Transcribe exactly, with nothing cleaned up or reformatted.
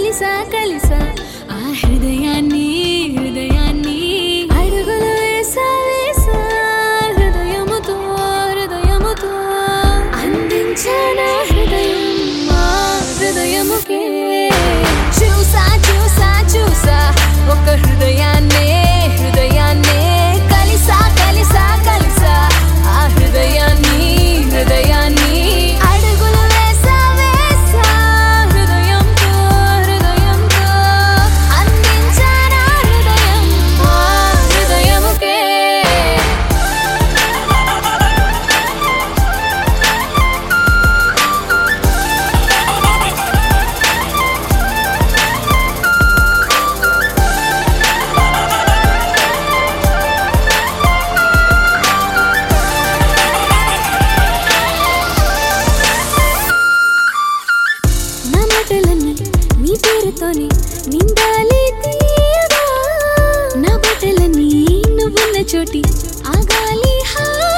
కలిసా కలిసా ఆ హృదయాన్ని హృదయాన్ని అడుగులు వేసా వేసా హృదయముతో హృదయముతో అందించానా హృదయం మా హృదయముకే చూసా చూసా చూసా ఒక హృదయాన్నే హృదయాన్నే కలిసా కలిసా కలిసా ఆ హృదయాన్ని హృదయాన్ని అడుగులు వేసా వేసా హృదయంతో హృదయంతో అందించానా హృదయం ఆ హృదయముకే నా మాటలన్నీ నీ పేరుతోనే నిండాలి తీయగా నా బట్టలన్నీ నువ్వున్న చోటి ఆగాలి హా